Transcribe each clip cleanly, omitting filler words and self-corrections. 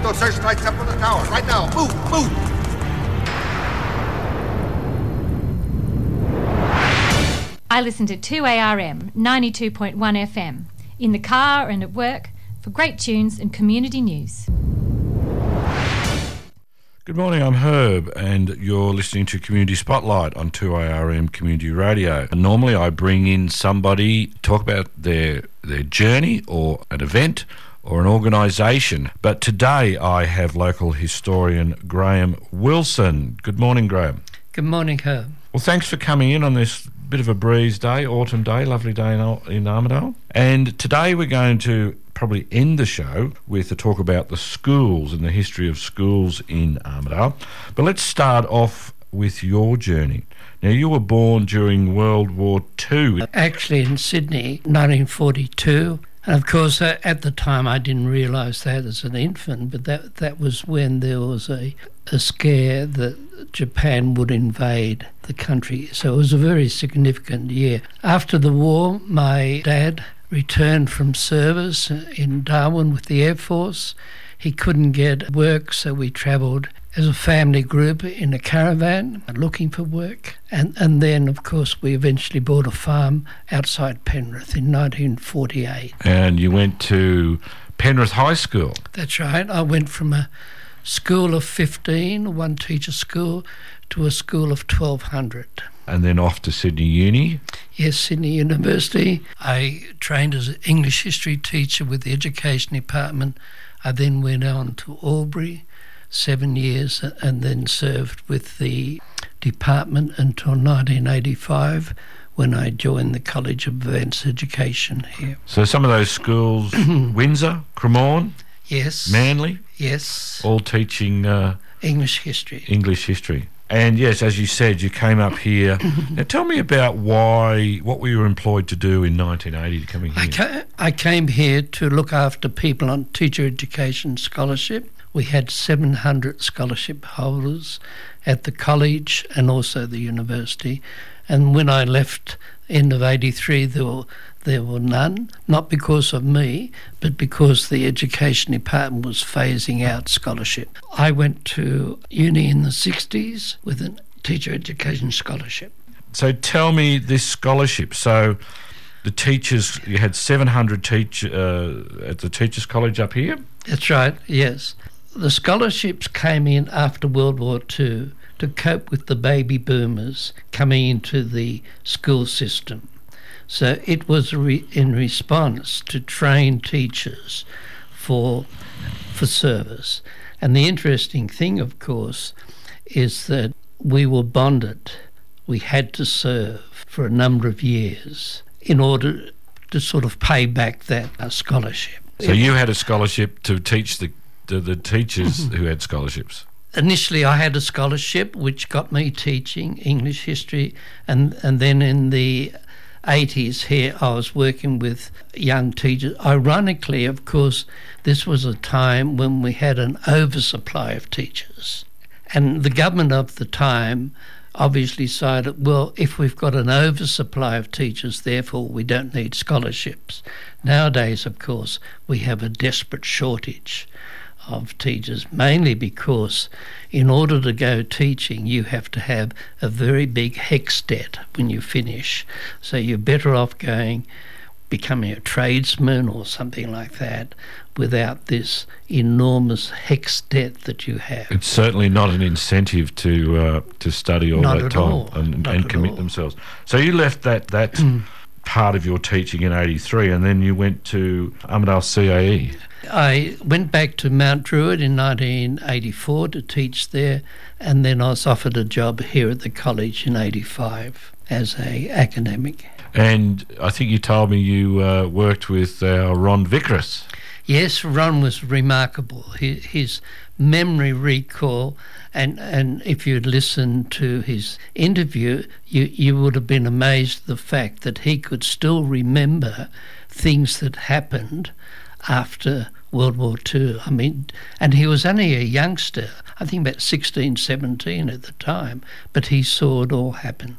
Get those searchlights up on the tower, right now. Move, move. I listen to 2ARM 92.1 FM in the car and at work for great tunes and community news. Good morning, I'm Herb, and you're listening to Community Spotlight on 2ARM Community Radio. And normally I bring in somebody to talk about their journey or an event or an organisation. But today I have local historian Graham Wilson. Good morning, Graham. Good morning, Herb. Well, thanks for coming in on this bit of a breeze day, autumn day, lovely day in Armidale. And today we're going to probably end the show with a talk about the schools and the history of schools in Armidale. But let's start off with your journey. Now, you were born during World War II. Actually in Sydney, 1942. And of course, at the time I didn't realise that as an infant, but that was when there was a scare that Japan would invade the country. So it was a very significant year. After the war, my dad returned from service in Darwin with the Air Force. He couldn't get work, so we travelled as a family group in a caravan looking for work. And then, of course, we eventually bought a farm outside Penrith in 1948. And you went to Penrith High School. That's right. I went from a school of 15, one teacher school, to a school of 1,200. And then off to Sydney Uni. Yes, Sydney University. I trained as an English history teacher with the Education Department. I then went on to Albury, 7 years, and then served with the department until 1985 when I joined the College of Advanced Education here. So some of those schools, Windsor, Cremorne, yes, Manly, yes, all teaching English history. English history. And yes, as you said, you came up here. Now tell me about what were you employed to do in 1980 coming here? I came here to look after people on teacher education scholarship. We had 700 scholarship holders at the college and also the university. And when I left end of 83, there were none, not because of me, but because the education department was phasing out scholarship. I went to uni in the 60s with a teacher education scholarship. So tell me this scholarship. So the teachers, you had 700 at the Teachers College up here? That's right, yes. The scholarships came in after World War II to cope with the baby boomers coming into the school system. So it was in response to train teachers for service. And the interesting thing, of course, is that we were bonded. We had to serve for a number of years in order to sort of pay back that scholarship. So you had a scholarship to teach the teachers who had scholarships? Initially I had a scholarship which got me teaching English history, and then in the 80s here I was working with young teachers. Ironically, of course, this was a time when we had an oversupply of teachers, and the government of the time obviously decided, well, if we've got an oversupply of teachers, therefore we don't need scholarships. Nowadays, of course, we have a desperate shortage of teachers, mainly because in order to go teaching you have to have a very big HECS debt when you finish. So you're better off becoming a tradesman or something like that without this enormous HECS debt that you have. It's certainly not an incentive to study all Not that at time all. and commit themselves. So you left that part of your teaching in 83 and then you went to Armidale CAE. I went back to Mount Druitt in 1984 to teach there, and then I was offered a job here at the college in 85 as an academic. And I think you told me you worked with Ron Vickers. Yes, Ron was remarkable. His memory recall, and if you'd listened to his interview, you would have been amazed at the fact that he could still remember things that happened after World War II. I mean, and he was only a youngster, I think about 16, 17 at the time, but he saw it all happen.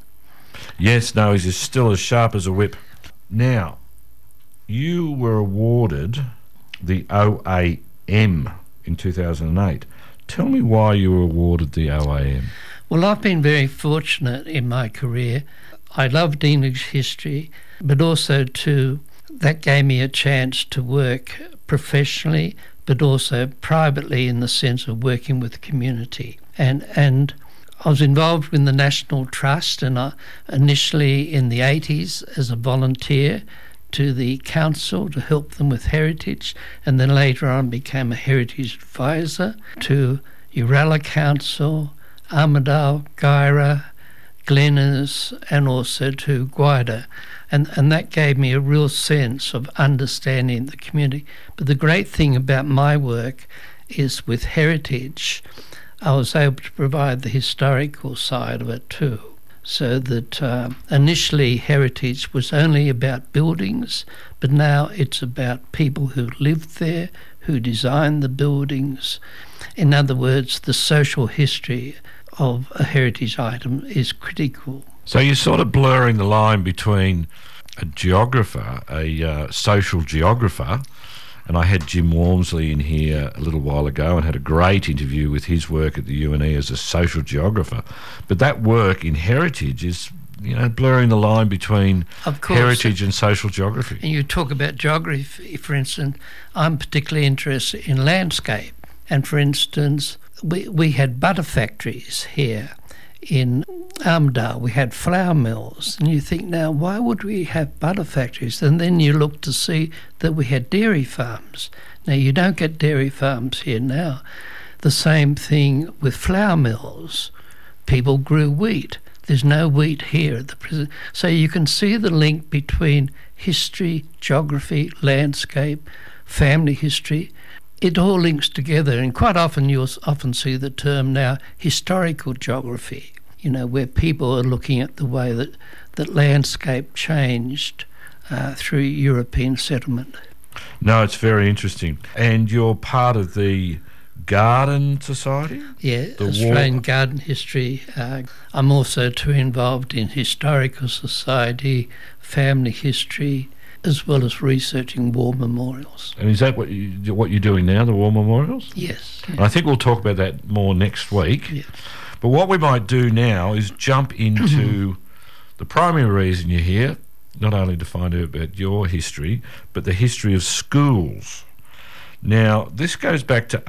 Yes, no, he's still as sharp as a whip. Now, you were awarded the OAM in 2008. Tell me why you were awarded the OAM. Well, I've been very fortunate in my career. I loved English history, but also that gave me a chance to work professionally, but also privately in the sense of working with the community. And I was involved in the National Trust, and initially in the 80s as a volunteer to the council to help them with heritage, and then later on became a heritage advisor to Uralla Council, Armidale, Guyra, Glenys, and also to Guida. And that gave me a real sense of understanding the community. But the great thing about my work is with heritage, I was able to provide the historical side of it too. So that initially heritage was only about buildings, but now it's about people who lived there, who designed the buildings. In other words, the social history of a heritage item is critical. So you're sort of blurring the line between a geographer, a social geographer, and I had Jim Walmsley in here a little while ago and had a great interview with his work at the UNE as a social geographer. But that work in heritage is, blurring the line between heritage and social geography. And you talk about geography, for instance, I'm particularly interested in landscape. And for instance, we had butter factories here in Armidale. We had flour mills. And you think, now, why would we have butter factories? And then you look to see that we had dairy farms. Now, you don't get dairy farms here now. The same thing with flour mills. People grew wheat. There's no wheat here at the present. So you can see the link between history, geography, landscape, family history. It all links together, and quite often you'll often see the term now historical geography, where people are looking at the way that landscape changed through European settlement. No, it's very interesting. And you're part of the Garden Society? Yeah, Australian Garden History. I'm also too involved in Historical Society, family history, as well as researching war memorials. And is that what you're doing now, the war memorials? Yes. And I think we'll talk about that more next week. Yes. But what we might do now is jump into the primary reason you're here, not only to find out about your history, but the history of schools. Now, this goes back to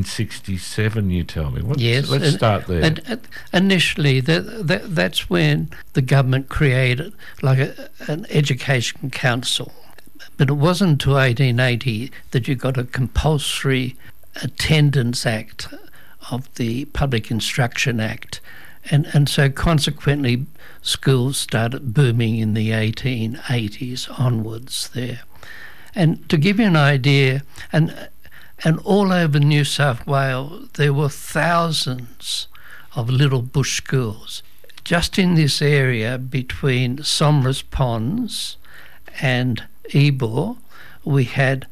1867, you tell me. Yes. Let's start there. Initially, that's when the government created an education council. But it wasn't until 1880 that you got a compulsory attendance act of the Public Instruction Act. And so consequently, schools started booming in the 1880s onwards there. And to give you an idea, and all over New South Wales, there were thousands of little bush schools. Just in this area between Somers Ponds and Ebor, we had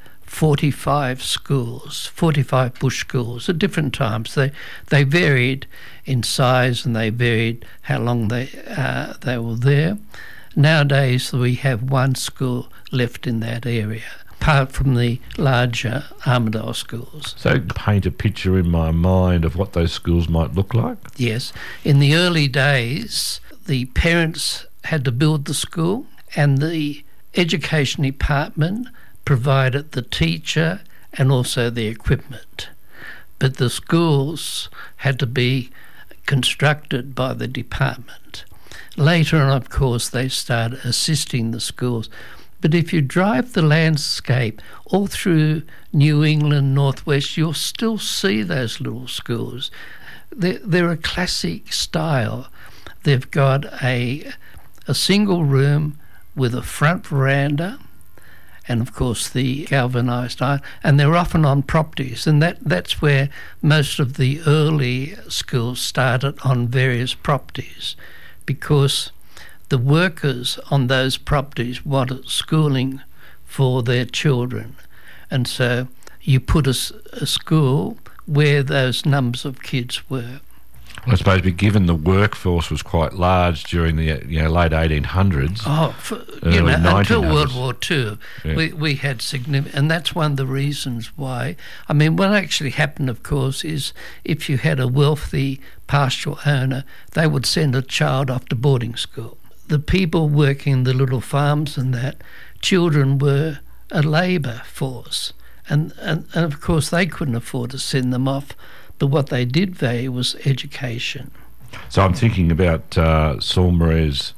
45 schools, 45 bush schools at different times. They varied in size and they varied how long they were there. Nowadays, we have one school left in that area, apart from the larger Armidale schools. So paint a picture in my mind of what those schools might look like? Yes. In the early days, the parents had to build the school and the education department provided the teacher and also the equipment. But the schools had to be constructed by the department. Later on, of course, they started assisting the schools. But if you drive the landscape all through New England, Northwest, you'll still see those little schools. They're a classic style. They've got a single room with a front veranda and, of course, the galvanised iron, and they're often on properties. And that's where most of the early schools started, on various properties, because the workers on those properties wanted schooling for their children. And so you put a school where those numbers of kids were. Well, I suppose, but given the workforce was quite large during the late 1800s, early 1900s. Until World War II, Yeah. we had significant, and that's one of the reasons why. I mean, what actually happened, of course, is if you had a wealthy pastoral owner, they would send a child off to boarding school. The people working the little farms and that, children were a labour force, and of course they couldn't afford to send them off. But what they did value was education. So I'm thinking about Saul Moret's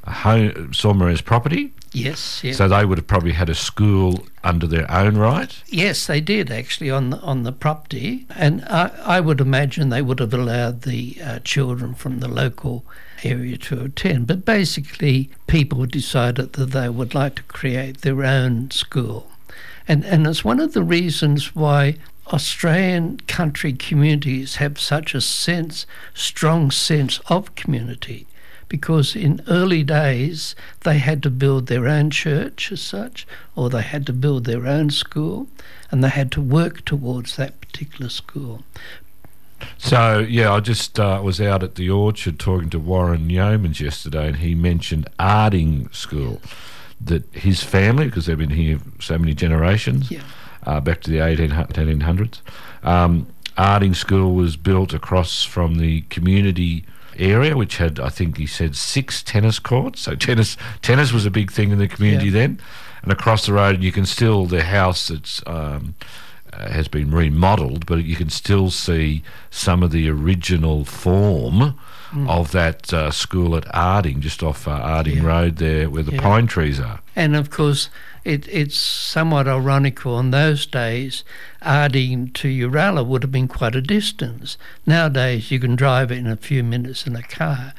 property. Yes, yes. So they would have probably had a school under their own right. Yes, they did actually on the property, and I would imagine they would have allowed the children from the local area to attend. But basically, people decided that they would like to create their own school, and it's one of the reasons why Australian country communities have such a strong sense of community, because in early days they had to build their own church as such, or they had to build their own school, and they had to work towards that particular school. So, I just was out at the Orchard talking to Warren Yeomans yesterday, and he mentioned Arding School, that his family, because they've been here so many generations, back to the 1800s. Arding School was built across from the community area, which had, I think he said, 6 tennis courts. So tennis was a big thing in the community then. And across the road, you can still, the house that's has been remodelled, but you can still see some of the original form of that school at Arding, just off Arding Road there, where the pine trees are. And of course, it's somewhat ironical. In those days, Arding to Uralla would have been quite a distance. Nowadays, you can drive it in a few minutes in a car.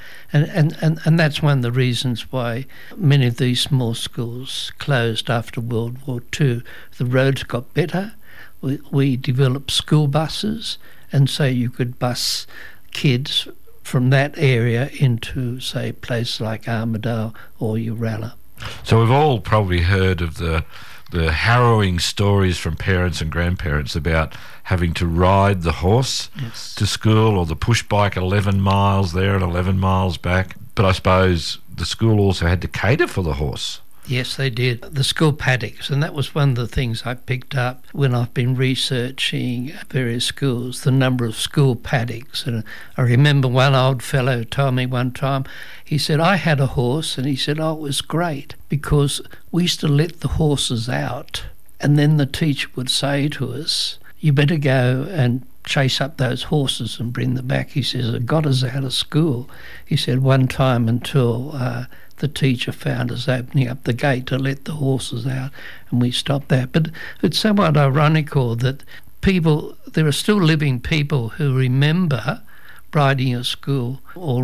And that's one of the reasons why many of these small schools closed after World War II. The roads got better. We developed school buses, and so you could bus kids from that area into, say, places like Armidale or Uralla. So we've all probably heard of the harrowing stories from parents and grandparents about having to ride the horse to school, or the push bike 11 miles there and 11 miles back. But I suppose the school also had to cater for the horse. Yes, they did. The school paddocks, and that was one of the things I picked up when I've been researching various schools, the number of school paddocks. And I remember one old fellow told me one time, he said, I had a horse, and he said, it was great because we used to let the horses out, and then the teacher would say to us, you better go and chase up those horses and bring them back. He says, it got us out of school. He said one time until the teacher found us opening up the gate to let the horses out, and we stopped that. But it's somewhat ironical that there are still living people who remember riding to school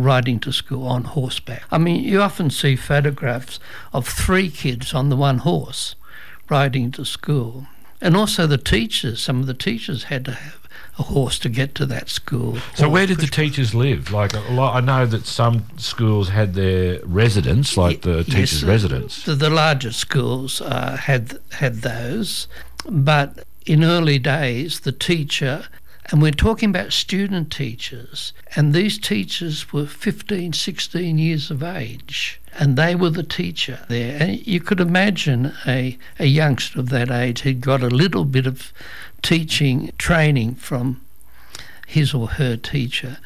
on horseback. I mean, you often see photographs of 3 kids on the one horse riding to school. And also some of the teachers had to have a horse to get to that school. So where did the teachers live? Like I know that some schools had their residence, like the teachers' residence. The larger schools had those, but in early days, the teacher, and we're talking about student teachers, and these teachers were 15, 16 years of age, and they were the teacher there. And you could imagine a youngster of that age had got a little bit of teaching training from his or her teacher.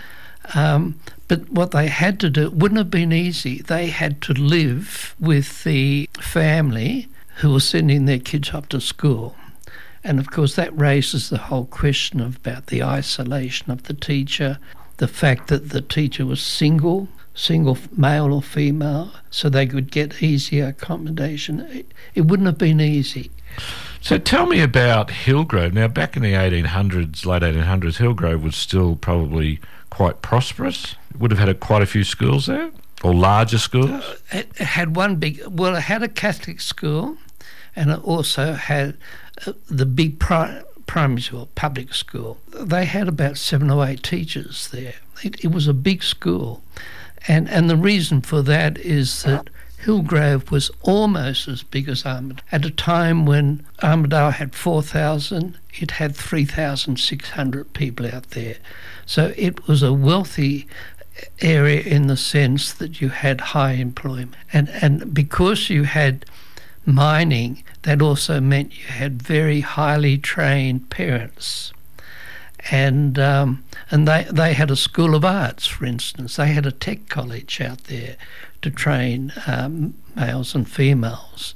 But what they had to do, it wouldn't have been easy. They had to live with the family who were sending their kids up to school. And of course that raises the whole question about the isolation of the teacher, the fact that the teacher was single male or female, so they could get easier accommodation. It wouldn't have been easy. So tell me about Hillgrove. Now, back in the 1800s, late 1800s, Hillgrove was still probably quite prosperous. It would have had quite a few schools there, or larger schools? It had it had a Catholic school, and it also had the big primary school, public school. They had about 7 or 8 teachers there. It was a big school. And the reason for that is that Hillgrove was almost as big as Armidale. At a time when Armidale had 4,000, it had 3,600 people out there. So it was a wealthy area in the sense that you had high employment. And because you had mining, that also meant you had very highly trained parents. And they had a school of arts, for instance. They had a tech college out there to train males and females.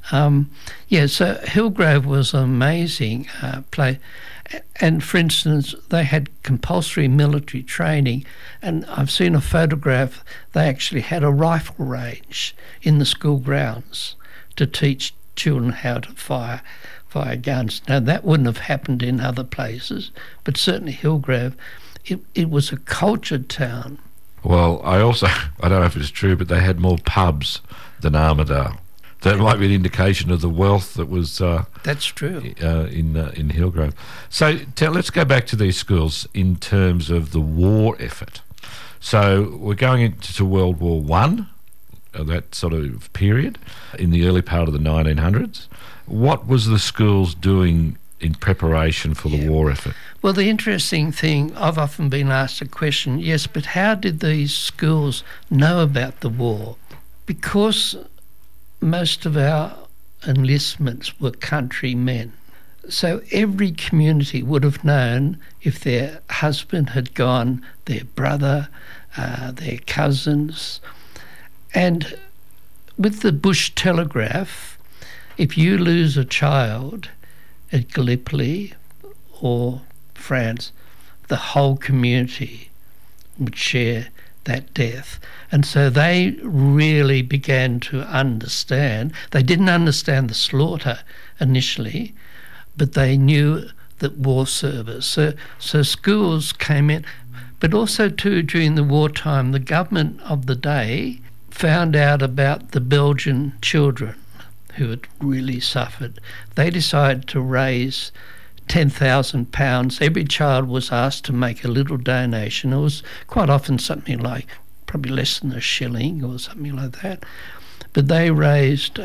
So Hillgrove was an amazing place. And, for instance, they had compulsory military training, and I've seen a photograph. They actually had a rifle range in the school grounds to teach children how to fire guns. Now, that wouldn't have happened in other places, but certainly Hillgrove, it was a cultured town. Well, I don't know if it's true, but they had more pubs than Armidale. That might be an indication of the wealth that was that's true in Hillgrove. So let's go back to these schools in terms of the war effort. So we're going into World War One, that sort of period, in the early part of the 1900s. What was the schools doing in preparation for the war effort? Well, the interesting thing, I've often been asked a question, yes, but how did these schools know about the war? Because most of our enlistments were country men. So every community would have known if their husband had gone, their brother, their cousins. And with the Bush Telegraph, if you lose a child at Gallipoli or France, the whole community would share that death. And so they really began to understand. They didn't understand the slaughter initially, but they knew that war service. So schools came in, but also too during the wartime, the government of the day found out about the Belgian children who had really suffered. They decided to raise £10,000. Every child was asked to make a little donation. It was quite often something like probably less than a shilling or something like that. But they raised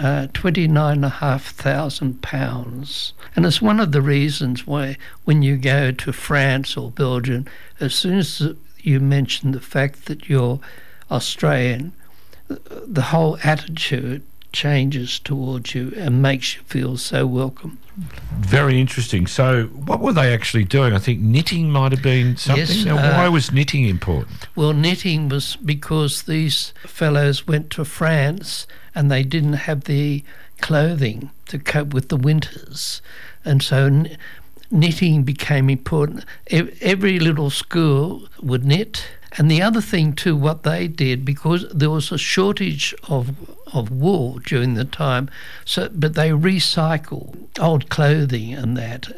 £29,500. And it's one of the reasons why when you go to France or Belgium, as soon as you mention the fact that you're Australian, the whole attitude changes towards you and makes you feel so welcome. Very interesting. So what were they actually doing? I think knitting might have been something. Yes, now, why was knitting important? Well, knitting was because these fellows went to France and they didn't have the clothing to cope with the winters. And so knitting became important. Every little school would knit. And the other thing too, what they did, because there was a shortage of wool during the time, but they recycled old clothing and that,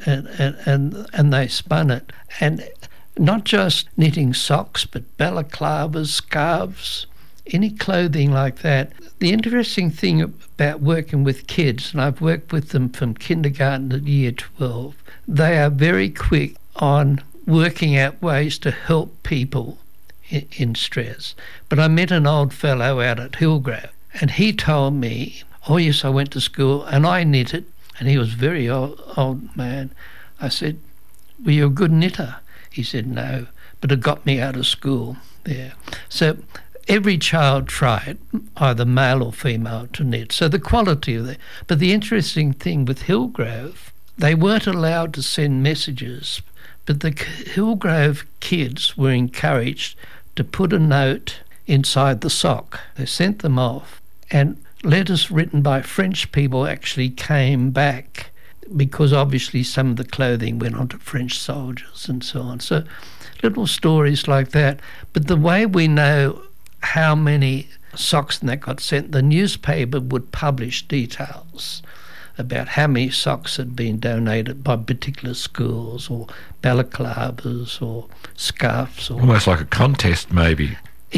and they spun it, and not just knitting socks, but balaclavas, scarves, any clothing like that. The interesting thing about working with kids, and I've worked with them from kindergarten to year 12, they are very quick on working out ways to help people in stress. But I met an old fellow out at Hillgrove, and he told me, oh yes, I went to school and I knitted, and he was a very old man. I said, were you a good knitter? He said, no, but it got me out of school. Yeah. So every child tried, either male or female, to knit. So the quality of it. But the interesting thing with Hillgrove, they weren't allowed to send messages, but the Hillgrove kids were encouraged to put a note inside the sock. They sent them off, and letters written by French people actually came back, because obviously some of the clothing went on to French soldiers and so on. So little stories like that. But the way we know how many socks that got sent, the newspaper would publish details about how many socks had been donated by particular schools, or balaclavas or scarves. Or almost like a contest, maybe.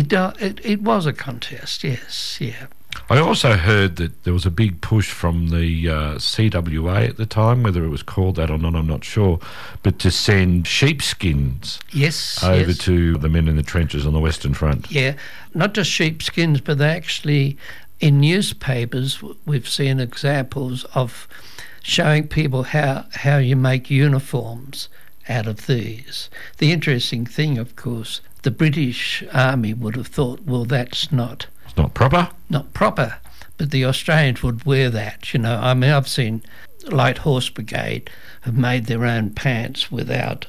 It was a contest, yes, yeah. I also heard that there was a big push from the CWA at the time, whether it was called that or not, I'm not sure, but to send sheepskins over to the men in the trenches on the Western Front. Yeah, not just sheepskins, but they actually in newspapers, we've seen examples of showing people how you make uniforms out of these. The interesting thing, of course, the British Army would have thought, well, that's not proper. Not proper, but the Australians would wear that. I mean, I've seen Light Horse Brigade have made their own pants without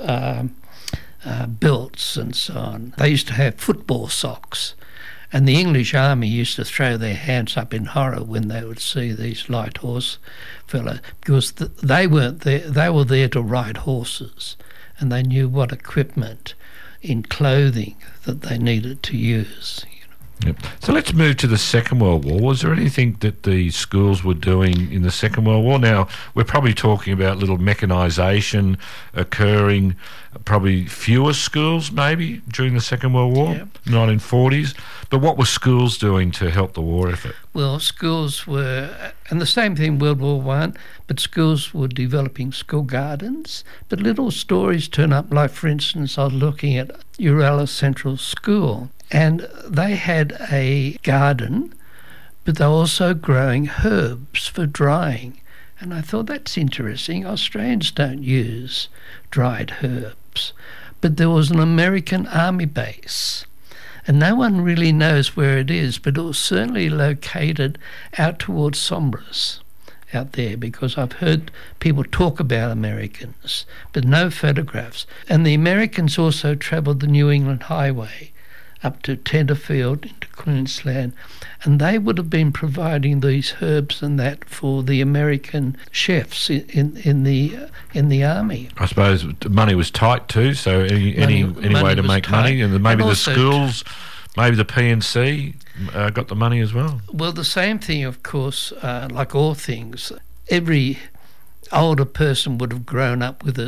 belts and so on. They used to have football socks. And the English army used to throw their hands up in horror when they would see these light horse fellows, because they weren't there. They were there to ride horses, and they knew what equipment in clothing that they needed to use. Yep. So let's move to the Second World War. Was there anything that the schools were doing in the Second World War? Now, we're probably talking about little mechanisation occurring, probably fewer schools maybe during the Second World War, 1940s. But what were schools doing to help the war effort? Well, schools were, and the same thing World War One, but schools were developing school gardens. But little stories turn up, like, for instance, I was looking at Uralla Central School, and they had a garden, but they were also growing herbs for drying. And I thought, that's interesting. Australians don't use dried herbs. But there was an American army base, and no one really knows where it is, but it was certainly located out towards Sombras, out there, because I've heard people talk about Americans, but no photographs. And the Americans also travelled the New England Highway up to Tenterfield into Queensland, and they would have been providing these herbs and that for the American chefs in the army. I suppose money was tight too, so any way to make money, and maybe the schools, maybe the P&C got the money as well. Well, the same thing, of course, like all things. Every older person would have grown up with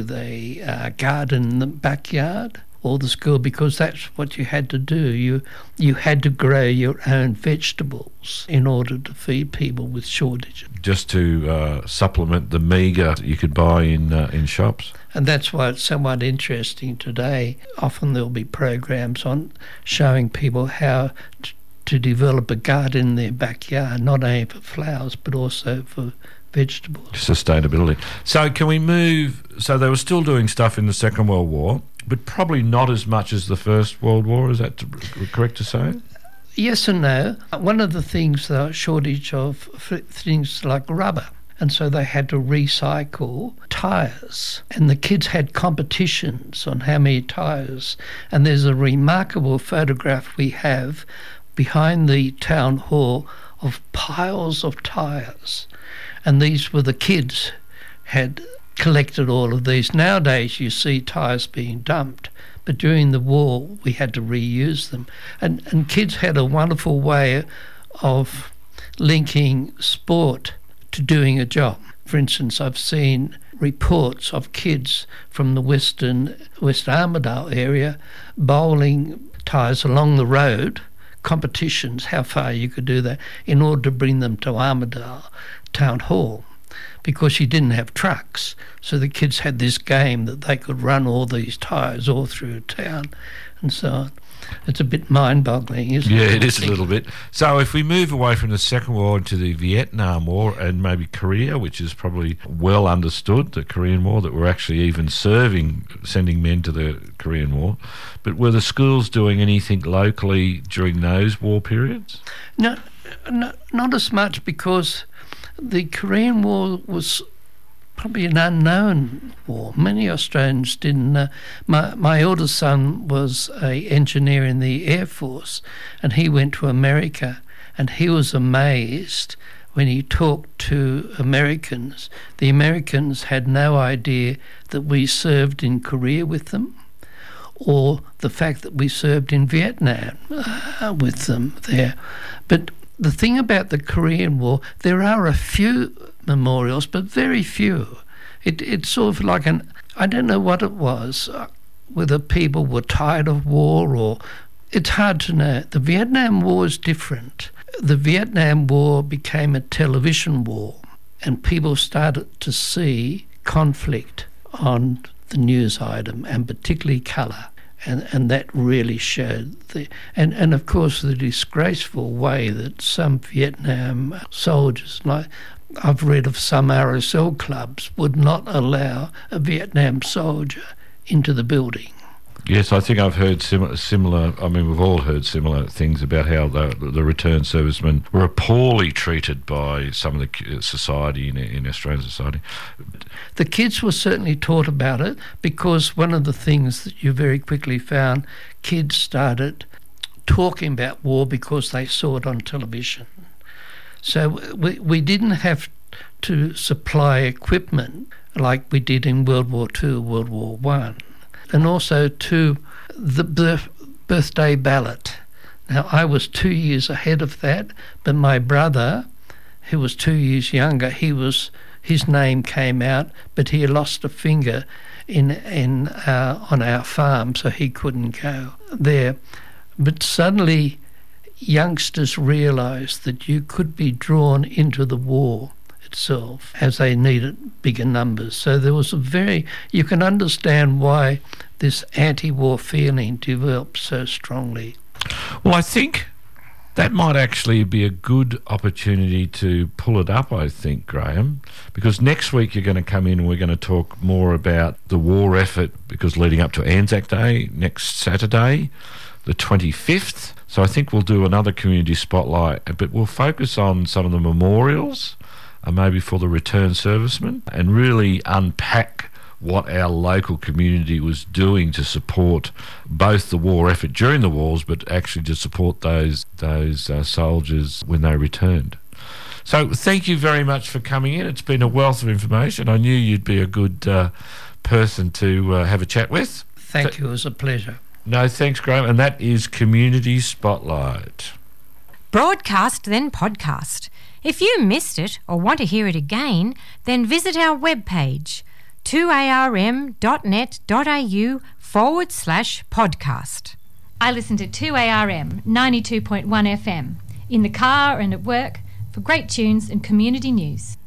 a garden in the backyard, or the school, because that's what you had to do. You had to grow your own vegetables in order to feed people with shortages. Just to supplement the meagre you could buy in shops. And that's why it's somewhat interesting today. Often there'll be programs on showing people how to develop a garden in their backyard, not only for flowers but also for vegetables. Sustainability. So can we move... So they were still doing stuff in the Second World War, but probably not as much as the First World War. Is that correct to say? Yes and no. One of the things, the shortage of things like rubber, and so they had to recycle tyres. And the kids had competitions on how many tyres. And there's a remarkable photograph we have behind the town hall of piles of tyres. And these were the kids had collected all of these. Nowadays you see tyres being dumped, but during the war we had to reuse them. And kids had a wonderful way of linking sport to doing a job. For instance, I've seen reports of kids from the West Armidale area bowling tyres along the road, competitions, how far you could do that, in order to bring them to Armidale Town Hall, because you didn't have trucks. So the kids had this game that they could run all these tyres all through town and so on. It's a bit mind-boggling, isn't it? Yeah, it is a little bit. So if we move away from the Second World War to the Vietnam War and maybe Korea, which is probably well understood, the Korean War, that we're actually even sending men to the Korean War, but were the schools doing anything locally during those war periods? No, not as much, because the Korean War was probably an unknown war. Many Australians didn't know. My eldest son was an engineer in the Air Force, and he went to America, and he was amazed when he talked to Americans. The Americans had no idea that we served in Korea with them, or the fact that we served in Vietnam with them there. But the thing about the Korean War, there are a few memorials, but very few. It's sort of like I don't know what it was, whether people were tired of war, or it's hard to know. The Vietnam War is different. The Vietnam War became a television war, and people started to see conflict on the news item, and particularly colour. And that really showed and of course the disgraceful way that some Vietnam soldiers, like I've read of some RSL clubs, would not allow a Vietnam soldier into the building. Yes, I think I've heard similar. I mean, we've all heard similar things about how the returned servicemen were poorly treated by some of the society in Australian society. The kids were certainly taught about it, because one of the things that you very quickly found, kids started talking about war because they saw it on television. So we didn't have to supply equipment like we did in World War II, World War I. And also to the birthday ballot. Now, I was 2 years ahead of that, but my brother, who was 2 years younger, his name came out, but he lost a finger on our farm, so he couldn't go there. But suddenly, youngsters realised that you could be drawn into the war itself as they needed bigger numbers. So there was you can understand why this anti-war feeling developed so strongly. Well, I think that might actually be a good opportunity to pull it up, I think, Graham, because next week you're going to come in and we're going to talk more about the war effort, because leading up to Anzac Day next Saturday, the 25th. So I think we'll do another community spotlight, but we'll focus on some of the memorials, maybe for the returned servicemen, and really unpack what our local community was doing to support both the war effort during the wars, but actually to support those soldiers when they returned. So thank you very much for coming in. It's been a wealth of information. I knew you'd be a good person to have a chat with. Thank you. It was a pleasure. No, thanks, Graham. And that is Community Spotlight. Broadcast, then podcast. If you missed it or want to hear it again, then visit our webpage 2arm.net.au/podcast. I listen to 2ARM 92.1 FM in the car and at work for great tunes and community news.